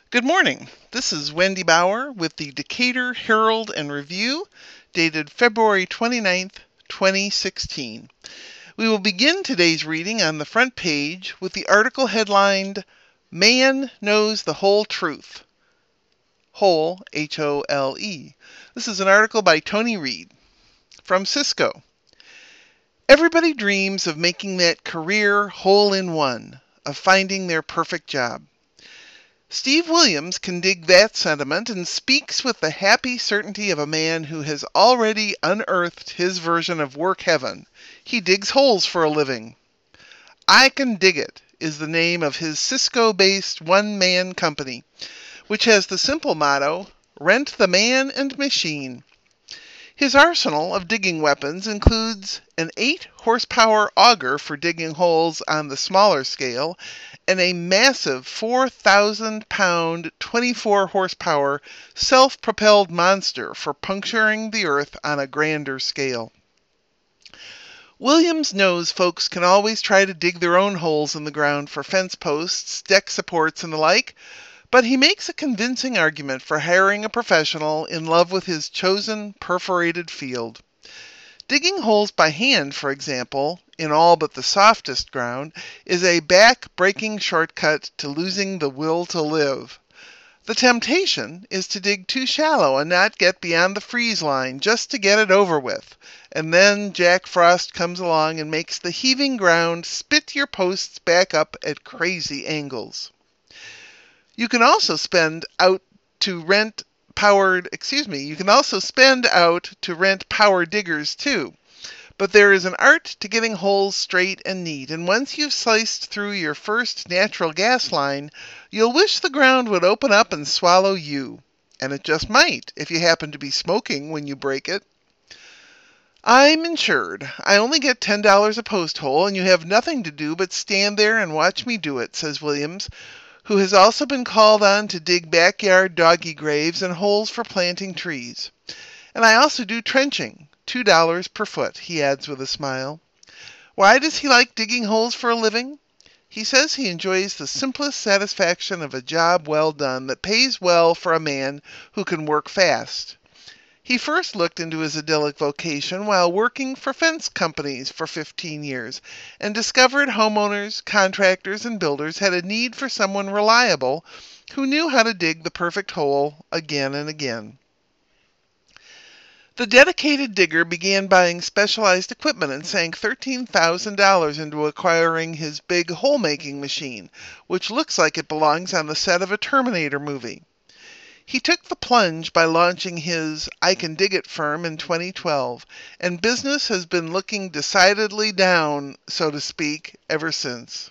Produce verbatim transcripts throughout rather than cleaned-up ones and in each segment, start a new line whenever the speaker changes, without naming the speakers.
Good morning. This is Wendy Bauer with the Decatur Herald and Review, dated February twenty-ninth, twenty sixteen. We will begin today's reading on the front page with the article headlined, Man Knows the Whole Truth. Whole, H O L E. This is an article by Tony Reed. From Cisco. Everybody dreams of making that career hole-in-one, of finding their perfect job. Steve Williams can dig that sentiment and speaks with the happy certainty of a man who has already unearthed his version of work heaven. He digs holes for a living. I Can Dig It is the name of his Cisco-based one-man company, which has the simple motto, Rent the man and machine. His arsenal of digging weapons includes an eight horsepower auger for digging holes on the smaller scale and a massive four thousand pound, twenty-four horsepower self-propelled monster for puncturing the earth on a grander scale. Williams knows folks can always try to dig their own holes in the ground for fence posts, deck supports, and the like, but he makes a convincing argument for hiring a professional in love with his chosen perforated field. Digging holes by hand, for example, in all but the softest ground, is a back-breaking shortcut to losing the will to live. The temptation is to dig too shallow and not get beyond the freeze line just to get it over with, and then Jack Frost comes along and makes the heaving ground spit your posts back up at crazy angles. You can also spend out to rent powered, excuse me, you can also spend out to rent power diggers too. But there is an art to getting holes straight and neat, and once you've sliced through your first natural gas line, you'll wish the ground would open up and swallow you. And it just might, if you happen to be smoking when you break it. I'm insured. I only get ten dollars a post hole, and you have nothing to do but stand there and watch me do it, says Williams, who has also been called on to dig backyard doggy graves and holes for planting trees. And I also do trenching, two dollars per foot, he adds with a smile. Why does he like digging holes for a living? He says he enjoys the simplest satisfaction of a job well done that pays well for a man who can work fast. He first looked into his idyllic vocation while working for fence companies for fifteen years and discovered homeowners, contractors, and builders had a need for someone reliable who knew how to dig the perfect hole again and again. The dedicated digger began buying specialized equipment and sank thirteen thousand dollars into acquiring his big hole-making machine, which looks like it belongs on the set of a Terminator movie. He took the plunge by launching his I Can Dig It firm in twenty twelve, and business has been looking decidedly down, so to speak, ever since.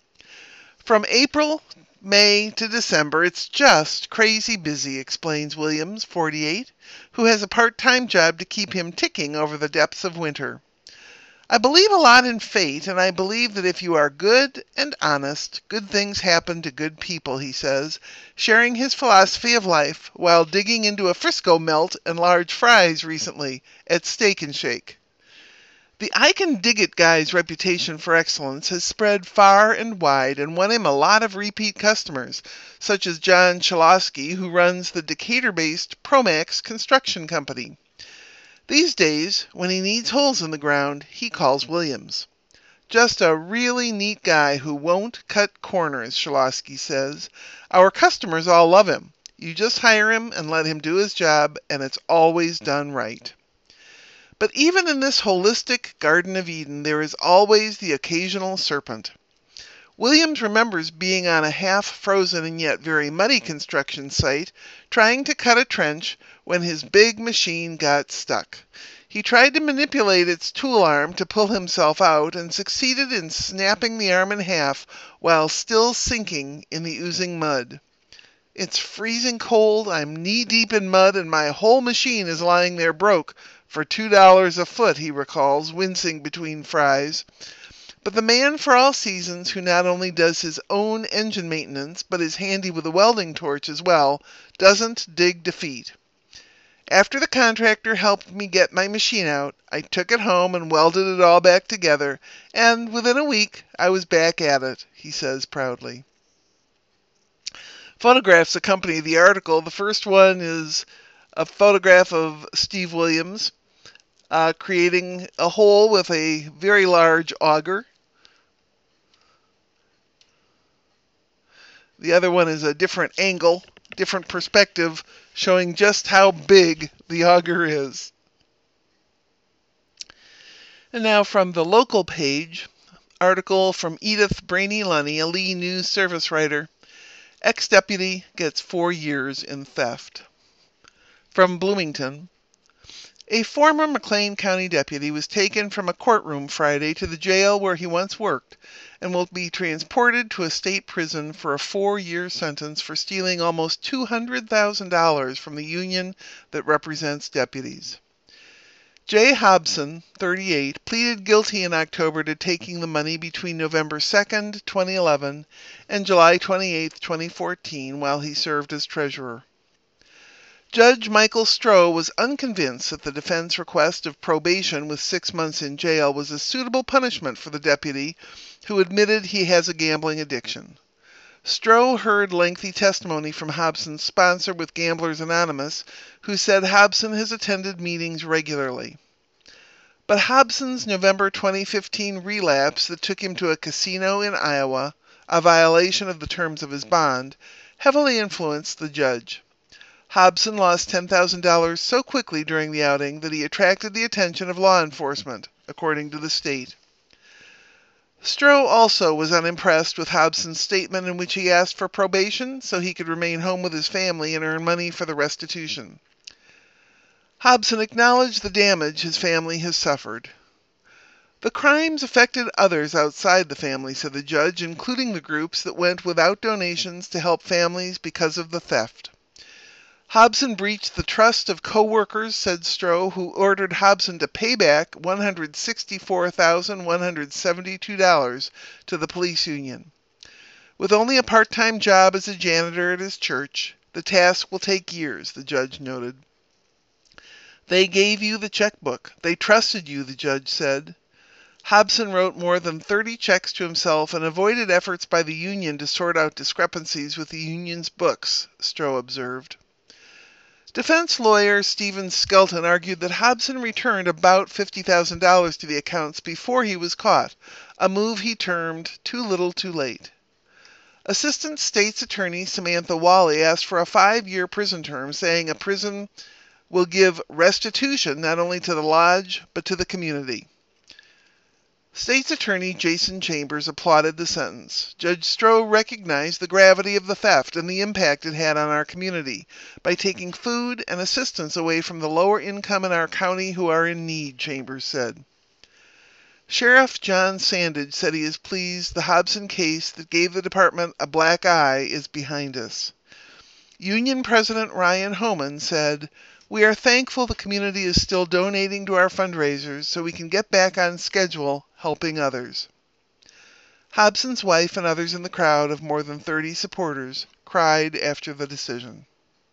From April, May to December, it's just crazy busy, explains Williams, forty-eight, who has a part-time job to keep him ticking over the depths of winter. I believe a lot in fate, and I believe that if you are good and honest, good things happen to good people, he says, sharing his philosophy of life while digging into a Frisco melt and large fries recently at Steak and Shake. The I Can Dig It guy's reputation for excellence has spread far and wide and won him a lot of repeat customers, such as John Chalosky, who runs the Decatur-based Promax Construction Company. These days, when he needs holes in the ground, he calls Williams. Just a really neat guy who won't cut corners, Chalosky says. Our customers all love him. You just hire him and let him do his job, and it's always done right. But even in this holistic Garden of Eden, there is always the occasional serpent. Williams remembers being on a half-frozen and yet very muddy construction site, trying to cut a trench when his big machine got stuck. He tried to manipulate its tool arm to pull himself out and succeeded in snapping the arm in half while still sinking in the oozing mud. It's freezing cold, I'm knee-deep in mud, and my whole machine is lying there broke for two dollars a foot, he recalls, wincing between fries. But the man for all seasons, who not only does his own engine maintenance, but is handy with a welding torch as well, doesn't dig defeat. After the contractor helped me get my machine out, I took it home and welded it all back together, and within a week I was back at it, he says proudly. Photographs accompany the article. The first one is a photograph of Steve Williams uh, creating a hole with a very large auger. The other one is a different angle, different perspective, showing just how big the auger is. And now from the local page, article from Edith Brainy-Lunny, a Lee News Service writer. Ex-deputy gets four years in theft. From Bloomington, a former McLean County deputy was taken from a courtroom Friday to the jail where he once worked and will be transported to a state prison for a four-year sentence for stealing almost two hundred thousand dollars from the union that represents deputies. Jay Hobson, thirty-eight, pleaded guilty in October to taking the money between November second, twenty eleven, and July twenty-eighth, twenty fourteen, while he served as treasurer. Judge Michael Stroh was unconvinced that the defense request of probation with six months in jail was a suitable punishment for the deputy who admitted he has a gambling addiction. Stroh heard lengthy testimony from Hobson's sponsor with Gamblers Anonymous, who said Hobson has attended meetings regularly. But Hobson's November twenty fifteen relapse that took him to a casino in Iowa, a violation of the terms of his bond, heavily influenced the judge. Hobson lost ten thousand dollars so quickly during the outing that he attracted the attention of law enforcement, according to the state. Stroh also was unimpressed with Hobson's statement in which he asked for probation so he could remain home with his family and earn money for the restitution. Hobson acknowledged the damage his family has suffered. The crimes affected others outside the family, said the judge, including the groups that went without donations to help families because of the theft. Hobson breached the trust of co-workers, said Stroh, who ordered Hobson to pay back one hundred sixty-four thousand one hundred seventy-two dollars to the police union. With only a part-time job as a janitor at his church, the task will take years, the judge noted. They gave you the checkbook. They trusted you, the judge said. Hobson wrote more than thirty checks to himself and avoided efforts by the union to sort out discrepancies with the union's books, Stroh observed. Defense lawyer Stephen Skelton argued that Hobson returned about fifty thousand dollars to the accounts before he was caught, a move he termed too little too late. Assistant State's Attorney Samantha Wally asked for a five-year prison term, saying a prison will give restitution not only to the lodge but to the community. State's Attorney Jason Chambers applauded the sentence. Judge Stroh recognized the gravity of the theft and the impact it had on our community by taking food and assistance away from the lower income in our county who are in need, Chambers said. Sheriff John Sandage said he is pleased the Hobson case that gave the department a black eye is behind us. Union President Ryan Homan said, "We are thankful the community is still donating to our fundraisers so we can get back on schedule helping others." Hobson's wife and others in the crowd of more than thirty supporters cried after the decision.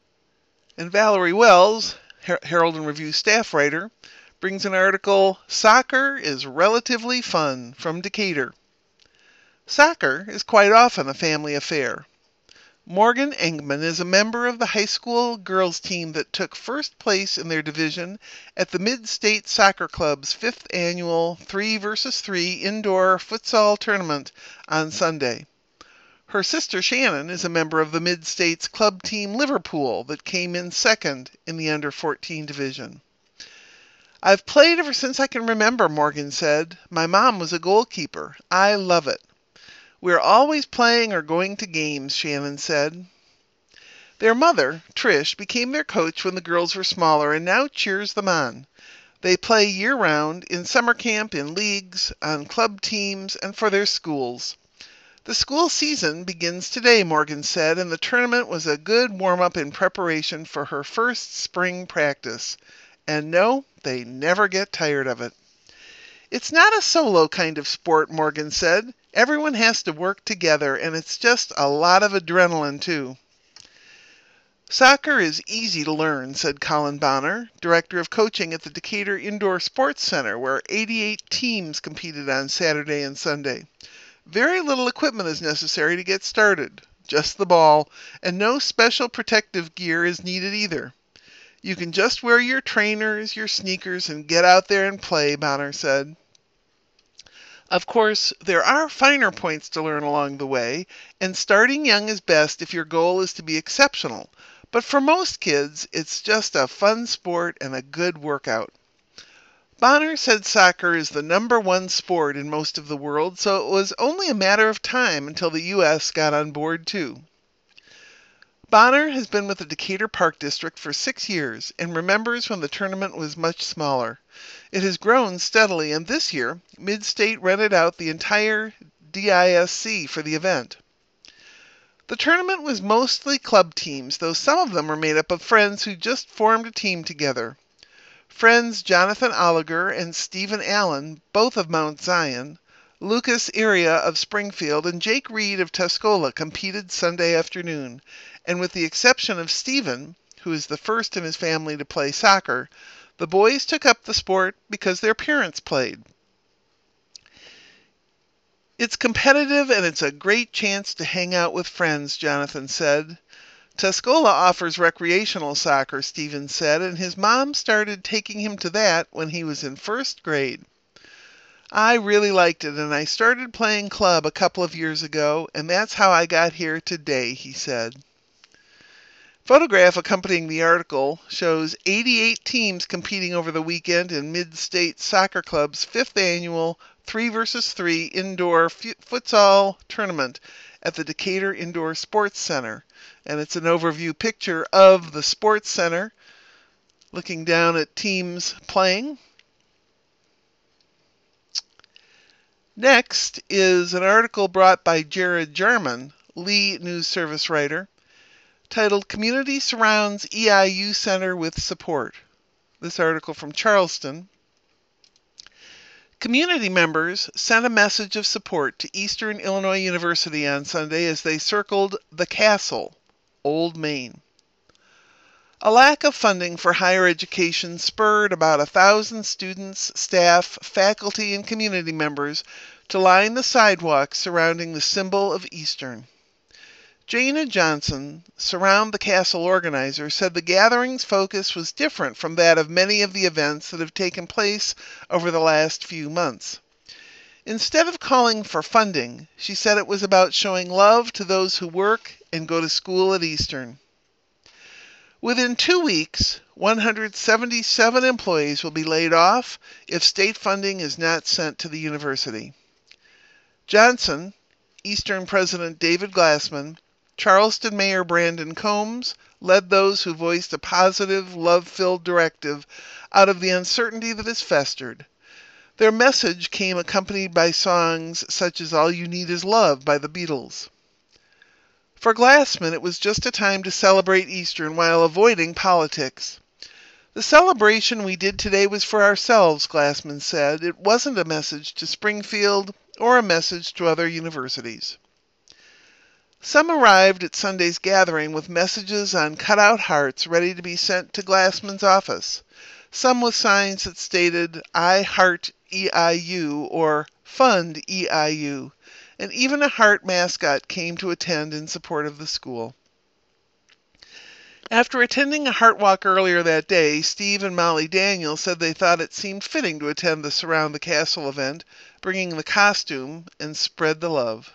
And Valerie Wells, Her- Herald and Review staff writer, brings an article, "Soccer is Relatively Fun," from Decatur. Soccer is quite often a family affair. Morgan Engman is a member of the high school girls team that took first place in their division at the Mid-State Soccer Club's fifth annual three versus three indoor futsal tournament on Sunday. Her sister Shannon is a member of the Mid-States club team Liverpool that came in second in the under fourteen division. "I've played ever since I can remember," Morgan said. "My mom was a goalkeeper. I love it. We're always playing or going to games," Shannon said. Their mother, Trish, became their coach when the girls were smaller and now cheers them on. They play year-round, in summer camp, in leagues, on club teams, and for their schools. "The school season begins today," Morgan said, and the tournament was a good warm-up in preparation for her first spring practice. And no, they never get tired of it. "It's not a solo kind of sport," Morgan said. "Everyone has to work together, and it's just a lot of adrenaline, too." "Soccer is easy to learn," said Colin Bonner, director of coaching at the Decatur Indoor Sports Center, where eighty-eight teams competed on Saturday and Sunday. "Very little equipment is necessary to get started. just the ball, and no special protective gear is needed either. You can just wear your trainers, your sneakers, and get out there and play, Bonner said. Of course, there are finer points to learn along the way, and starting young is best if your goal is to be exceptional. But for most kids, it's just a fun sport and a good workout. Bonner said soccer is the number one sport in most of the world, so it was only a matter of time until the U S got on board too. Bonner has been with the Decatur Park District for six years and remembers when the tournament was much smaller. It has grown steadily, and this year, Mid-State rented out the entire D I S C for the event. The tournament was mostly club teams, though some of them were made up of friends who just formed a team together. Friends Jonathan Oliger and Stephen Allen, both of Mount Zion, Lucas Iria of Springfield, and Jake Reed of Tuscola competed Sunday afternoon, and with the exception of Stephen, who is the first in his family to play soccer, the boys took up the sport because their parents played. It's competitive and it's a great chance to hang out with friends, Jonathan said. Tuscola offers recreational soccer, Stephen said, and his mom started taking him to that when he was in first grade. I really liked it, and I started playing club a couple of years ago, and that's how I got here today, he said. Photograph accompanying the article shows eighty-eight teams competing over the weekend in Mid-State Soccer Club's fifth annual three versus three indoor f- futsal tournament at the Decatur Indoor Sports Center. And it's an overview picture of the sports center, looking down at teams playing. Next is an article brought by Jared Jarman, Lee News Service writer, titled Community Surrounds E I U Center with Support. This article from Charleston. Community members sent a message of support to Eastern Illinois University on Sunday as they circled the Castle, Old Main. A lack of funding for higher education spurred about a thousand students, staff, faculty, and community members to line the sidewalks surrounding the symbol of Eastern. Jana Johnson, Surround the Castle organizer, said the gathering's focus was different from that of many of the events that have taken place over the last few months. Instead of calling for funding, she said it was about showing love to those who work and go to school at Eastern. Within two weeks, one hundred seventy-seven employees will be laid off if state funding is not sent to the university. Johnson, Eastern President David Glassman, Charleston Mayor Brandon Combs led those who voiced a positive, love-filled directive out of the uncertainty that has festered. Their message came accompanied by songs such as All You Need Is Love by the Beatles. For Glassman, it was just a time to celebrate Eastern while avoiding politics. The celebration we did today was for ourselves, Glassman said. It wasn't a message to Springfield or a message to other universities. Some arrived at Sunday's gathering with messages on cutout hearts ready to be sent to Glassman's office, some with signs that stated, I heart E I U or Fund E I U, and even a heart mascot came to attend in support of the school. After attending a Heart Walk earlier that day, Steve and Molly Daniel said they thought it seemed fitting to attend the Surround the Castle event, bringing the costume and spread the love.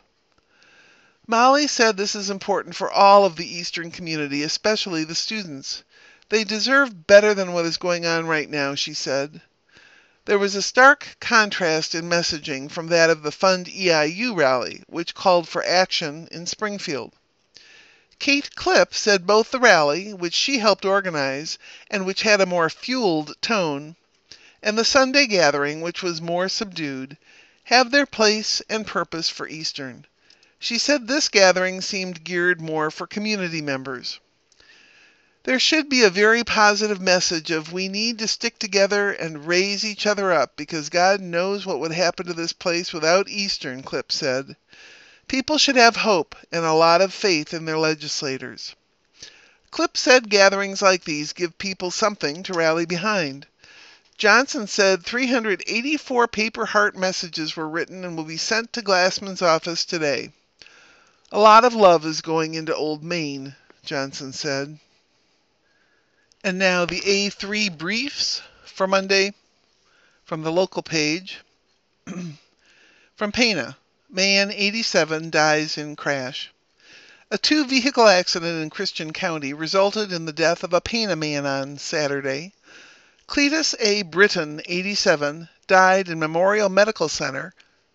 Molly said this is important for all of the Eastern community, especially the students. They deserve better than what is going on right now, she said. There was a stark contrast in messaging from that of the Fund E I U rally, which called for action in Springfield. Kate Klipp said both the rally, which she helped organize, and which had a more fueled tone, and the Sunday gathering, which was more subdued, have their place and purpose for Eastern. She said this gathering seemed geared more for community members. There should be a very positive message of we need to stick together and raise each other up because God knows what would happen to this place without Eastern, Klipp said. People should have hope and a lot of faith in their legislators. Klipp said gatherings like these give people something to rally behind. Johnson said three hundred eighty-four paper heart messages were written and will be sent to Glassman's office today. A lot of love is going into Old Main, Johnson said. And now the A three briefs for Monday from the local page. From Pana, man eighty-seven dies in crash. A two-vehicle accident in Christian County resulted in the death of a Pana man on Saturday. Cletus A. Britton, eighty-seven, died in Memorial Medical Center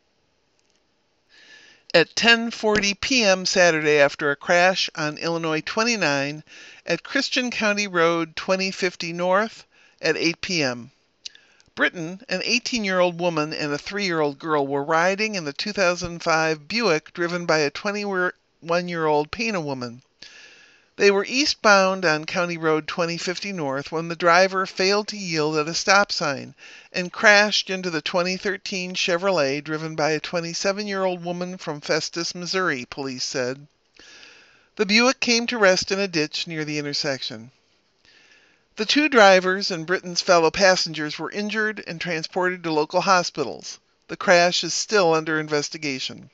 at ten forty p.m. Saturday after a crash on Illinois twenty-nine at Christian County Road twenty fifty North at eight p.m. Britton, an eighteen-year-old woman and a three-year-old girl, were riding in the two thousand five Buick driven by a twenty-one-year-old Pana woman. They were eastbound on County Road twenty fifty North when the driver failed to yield at a stop sign and crashed into the twenty thirteen Chevrolet driven by a twenty-seven-year-old woman from Festus, Missouri, police said. The Buick came to rest in a ditch near the intersection. The two drivers and Britton's fellow passengers were injured and transported to local hospitals. The crash is still under investigation.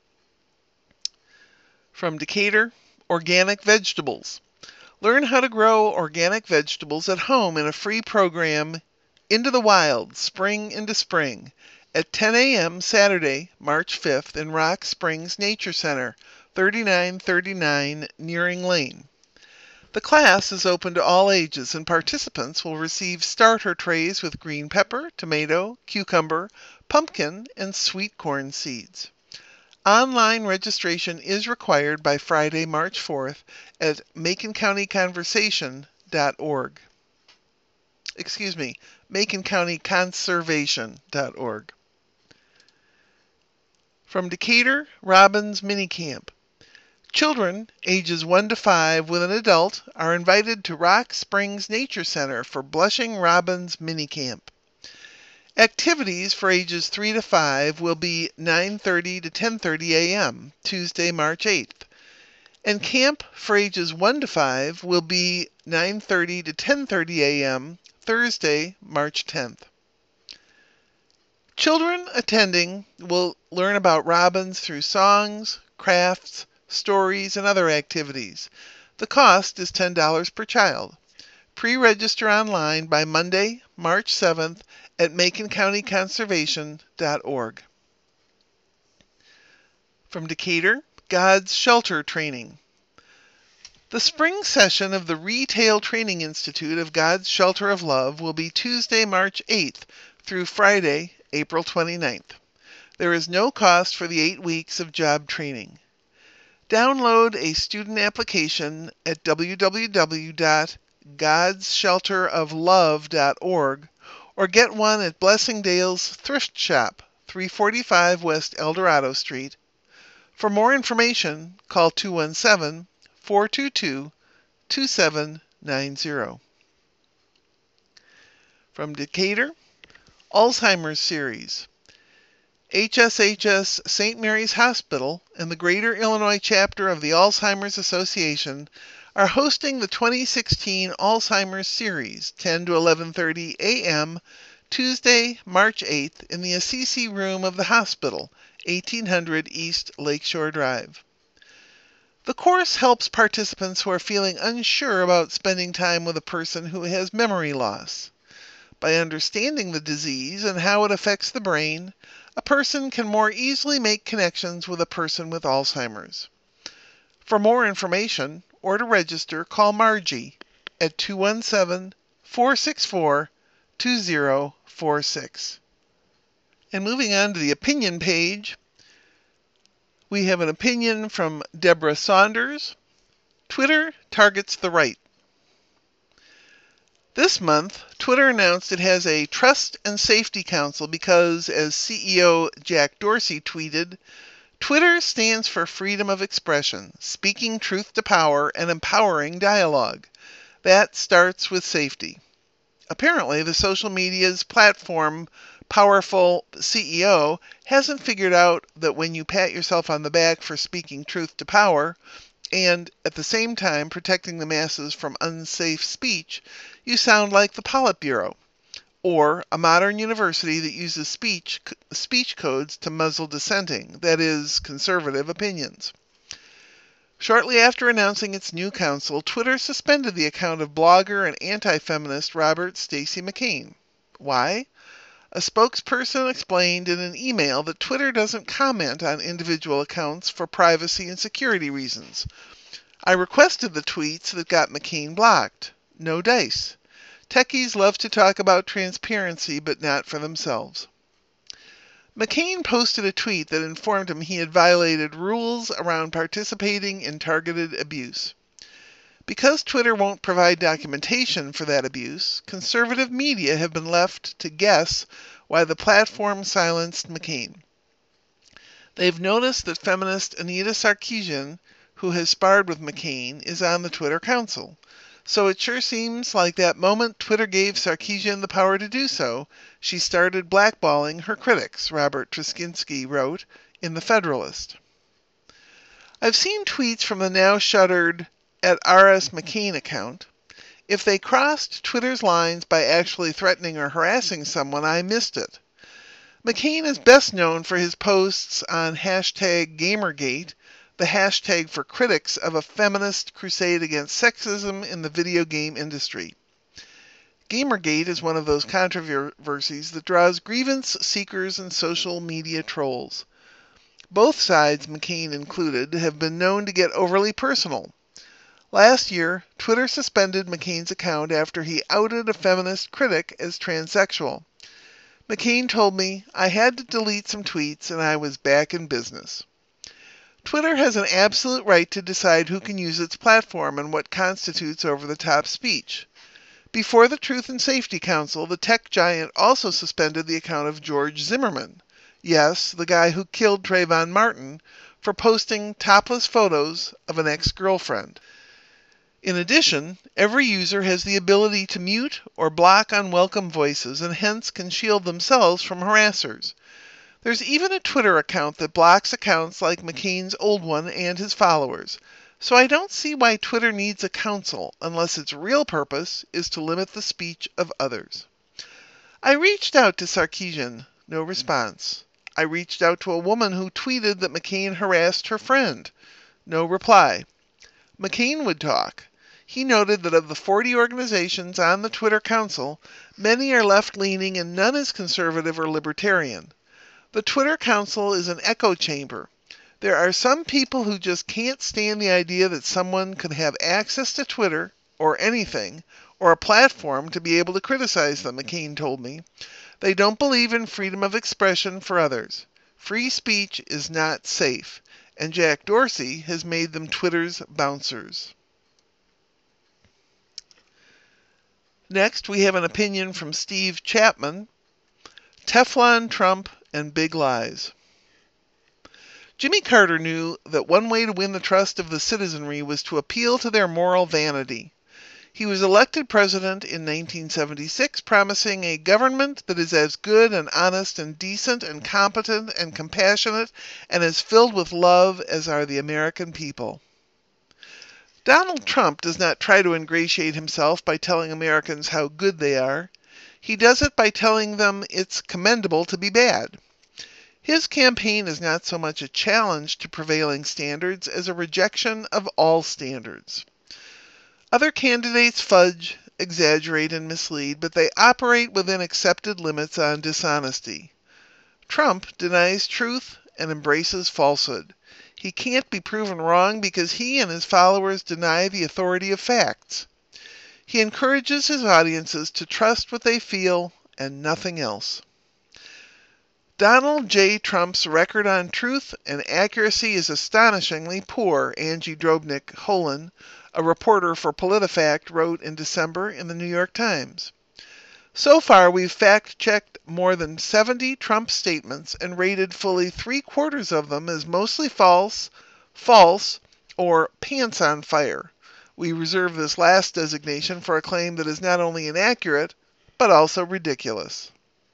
From Decatur, organic vegetables. Learn how to grow organic vegetables at home in a free program, Into the Wild, Spring into Spring, at ten a.m. Saturday, March fifth in Rock Springs Nature Center, thirty-nine thirty-nine Nearing Lane. The class is open to all ages, and participants will receive starter trays with green pepper, tomato, cucumber, pumpkin, and sweet corn seeds. Online registration is required by Friday, March fourth at macon county conversation dot org. Excuse me, macon county conservation dot org. From Decatur, Robbins Minicamp. Children ages one to five with an adult are invited to Rock Springs Nature Center for Blushing Robins Minicamp. Activities for ages three to five will be nine thirty to ten thirty a.m., Tuesday, March eighth. And camp for ages one to five will be nine thirty to ten thirty a.m., Thursday, March tenth. Children attending will learn about robins through songs, crafts, stories, and other activities. The cost is ten dollars per child. Pre-register online by Monday, March seventh at macon county conservation dot org. From Decatur, God's Shelter Training. The spring session of the Retail Training Institute of God's Shelter of Love will be Tuesday, March eighth through Friday, April twenty-ninth. There is no cost for the eight weeks of job training. Download a student application at w w w dot gods shelter of love dot org or get one at Blessingdale's Thrift Shop, three forty-five West Eldorado Street. For more information, call two one seven, four two two, two seven nine zero. From Decatur, Alzheimer's Series. H S H S Saint Mary's Hospital and the Greater Illinois chapter of the Alzheimer's Association are hosting the twenty sixteen Alzheimer's Series, ten to eleven thirty a.m., Tuesday, March eighth, in the Assisi Room of the hospital, eighteen hundred East Lakeshore Drive. The course helps participants who are feeling unsure about spending time with a person who has memory loss. By understanding the disease and how it affects the brain, a person can more easily make connections with a person with Alzheimer's. For more information or to register, call Margie at two one seven, four six four, two zero four six. And moving on to the opinion page, we have an opinion from Deborah Saunders. Twitter targets the right. This month, Twitter announced it has a Trust and Safety Council because, as C E O Jack Dorsey tweeted, Twitter stands for freedom of expression, speaking truth to power, and empowering dialogue. That starts with safety. Apparently, the social media's platform powerful C E O hasn't figured out that when you pat yourself on the back for speaking truth to power, and at the same time protecting the masses from unsafe speech, you sound like the Politburo, or a modern university that uses speech speech codes to muzzle dissenting, that is, conservative opinions. Shortly after announcing its new council, Twitter suspended the account of blogger and anti-feminist Robert Stacey McCain. Why? A spokesperson explained in an email that Twitter doesn't comment on individual accounts for privacy and security reasons. I requested the tweets that got McCain blocked. No dice. Techies love to talk about transparency, but not for themselves. McCain posted a tweet that informed him he had violated rules around participating in targeted abuse. Because Twitter won't provide documentation for that abuse, conservative media have been left to guess why the platform silenced McCain. They've noticed that feminist Anita Sarkeesian, who has sparred with McCain, is on the Twitter Council. So it sure seems like that moment Twitter gave Sarkeesian the power to do so, she started blackballing her critics, Robert Truszczynski wrote in The Federalist. I've seen tweets from the now shuttered at R S McCain account. If they crossed Twitter's lines by actually threatening or harassing someone, I missed it. McCain is best known for his posts on hashtag Gamergate, the hashtag for critics of a feminist crusade against sexism in the video game industry. Gamergate is one of those controversies that draws grievance seekers and social media trolls. Both sides, McCain included, have been known to get overly personal. Last year, Twitter suspended McCain's account after he outed a feminist critic as transsexual. McCain told me, I had to delete some tweets and I was back in business. Twitter has an absolute right to decide who can use its platform and what constitutes over-the-top speech. Before the Truth and Safety Council, the tech giant also suspended the account of George Zimmerman, yes, the guy who killed Trayvon Martin, for posting topless photos of an ex-girlfriend. In addition, every user has the ability to mute or block unwelcome voices and hence can shield themselves from harassers. There's even a Twitter account that blocks accounts like McCain's old one and his followers. So I don't see why Twitter needs a council unless its real purpose is to limit the speech of others. I reached out to Sarkeesian. No response. I reached out to a woman who tweeted that McCain harassed her friend. No reply. McCain would talk. He noted that of the forty organizations on the Twitter Council, many are left-leaning and none is conservative or libertarian. The Twitter Council is an echo chamber. There are some people who just can't stand the idea that someone could have access to Twitter, or anything, or a platform to be able to criticize them, McCain told me. They don't believe in freedom of expression for others. Free speech is not safe, and Jack Dorsey has made them Twitter's bouncers. Next, we have an opinion from Steve Chapman, Teflon Trump and Big Lies. Jimmy Carter knew that one way to win the trust of the citizenry was to appeal to their moral vanity. He was elected president in nineteen seventy-six, promising a government that is as good and honest and decent and competent and compassionate and as filled with love as are the American people. Donald Trump does not try to ingratiate himself by telling Americans how good they are. He does it by telling them it's commendable to be bad. His campaign is not so much a challenge to prevailing standards as a rejection of all standards. Other candidates fudge, exaggerate, and mislead, but they operate within accepted limits on dishonesty. Trump denies truth and embraces falsehood. He can't be proven wrong because he and his followers deny the authority of facts. He encourages his audiences to trust what they feel and nothing else. Donald J. Trump's record on truth and accuracy is astonishingly poor, Angie Drobnik-Holan, a reporter for PolitiFact, wrote in December in the New York Times. So far, we've fact-checked more than seventy Trump statements and rated fully three-quarters of them as mostly false, false, or pants on fire. We reserve this last designation for a claim that is not only inaccurate, but also ridiculous.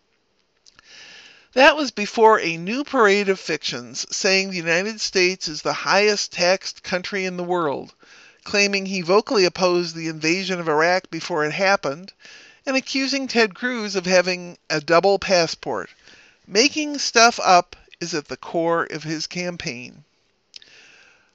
That was before a new parade of fictions saying the United States is the highest taxed country in the world, claiming he vocally opposed the invasion of Iraq before it happened, and accusing Ted Cruz of having a double passport. Making stuff up is at the core of his campaign.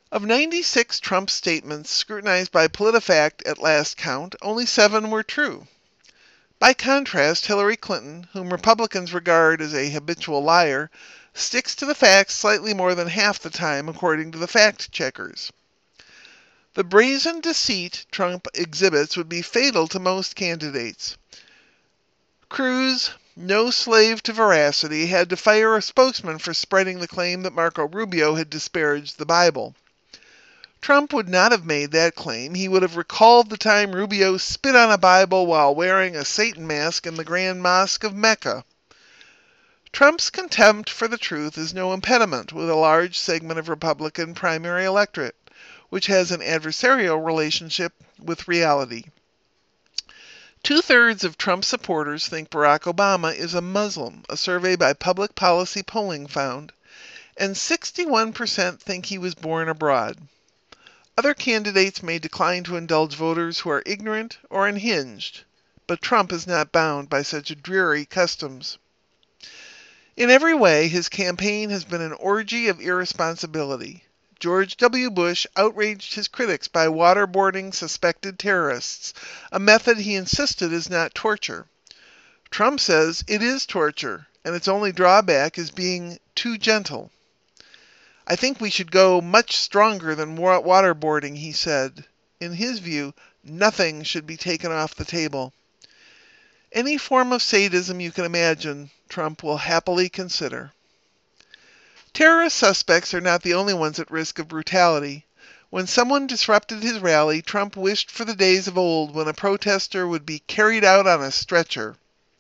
Of ninety-six Trump statements scrutinized by PolitiFact at last count, only seven were true. By contrast, Hillary Clinton, whom Republicans regard as a habitual liar, sticks to the facts slightly more than half the time, according to the fact-checkers. The brazen deceit Trump exhibits would be fatal to most candidates. Cruz, no slave to veracity, had to fire a spokesman for spreading the claim that Marco Rubio had disparaged the Bible. Trump would not have made that claim. He would have recalled the time Rubio spit on a Bible while wearing a Satan mask in the Grand Mosque of Mecca. Trump's contempt for the truth is no impediment with a large segment of Republican primary electorate, which has an adversarial relationship with reality. Two-thirds of Trump supporters think Barack Obama is a Muslim, a survey by Public Policy Polling found, and sixty-one percent think he was born abroad. Other candidates may decline to indulge voters who are ignorant or unhinged, but Trump is not bound by such dreary customs. In every way, his campaign has been an orgy of irresponsibility. George W. Bush outraged his critics by waterboarding suspected terrorists, a method he insisted is not torture. Trump says it is torture, and its only drawback is being too gentle. I think we should go much stronger than waterboarding, he said. In his view, nothing should be taken off the table. Any form of sadism you can imagine, Trump will happily consider. Terrorist suspects are not the only ones at risk of brutality. When someone disrupted his rally, Trump wished for the days of old when a protester would be carried out on a stretcher.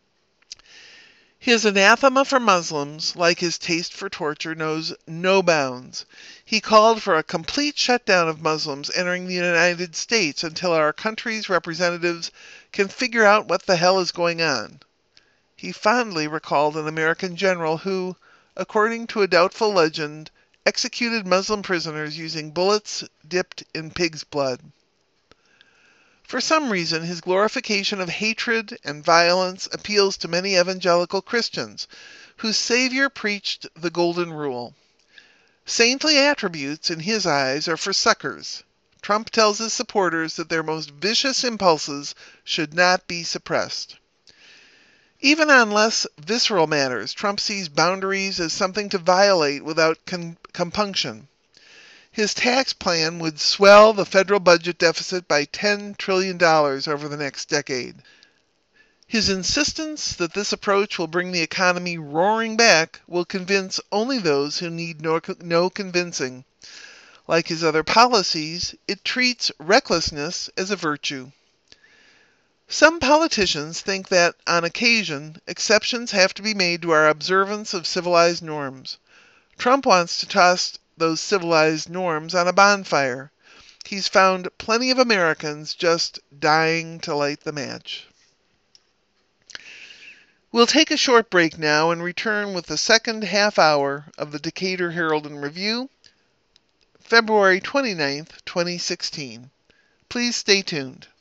His anathema for Muslims, like his taste for torture, knows no bounds. He called for a complete shutdown of Muslims entering the United States until our country's representatives can figure out what the hell is going on. He fondly recalled an American general who, according to a doubtful legend, executed Muslim prisoners using bullets dipped in pig's blood. For some reason, his glorification of hatred and violence appeals to many evangelical Christians, whose Savior preached the Golden Rule. Saintly attributes, in his eyes, are for suckers. Trump tells his supporters that their most vicious impulses should not be suppressed. Even on less visceral matters, Trump sees boundaries as something to violate without con- compunction. His tax plan would swell the federal budget deficit by ten trillion dollars over the next decade. His insistence that this approach will bring the economy roaring back will convince only those who need no, no convincing. Like his other policies, it treats recklessness as a virtue. Some politicians think that, on occasion, exceptions have to be made to our observance of civilized norms. Trump wants to toss those civilized norms on a bonfire. He's found plenty of Americans just dying to light the match. We'll take a short break now and return with the second half hour of the Decatur Herald and Review, February twenty-ninth, twenty sixteen. Please stay tuned.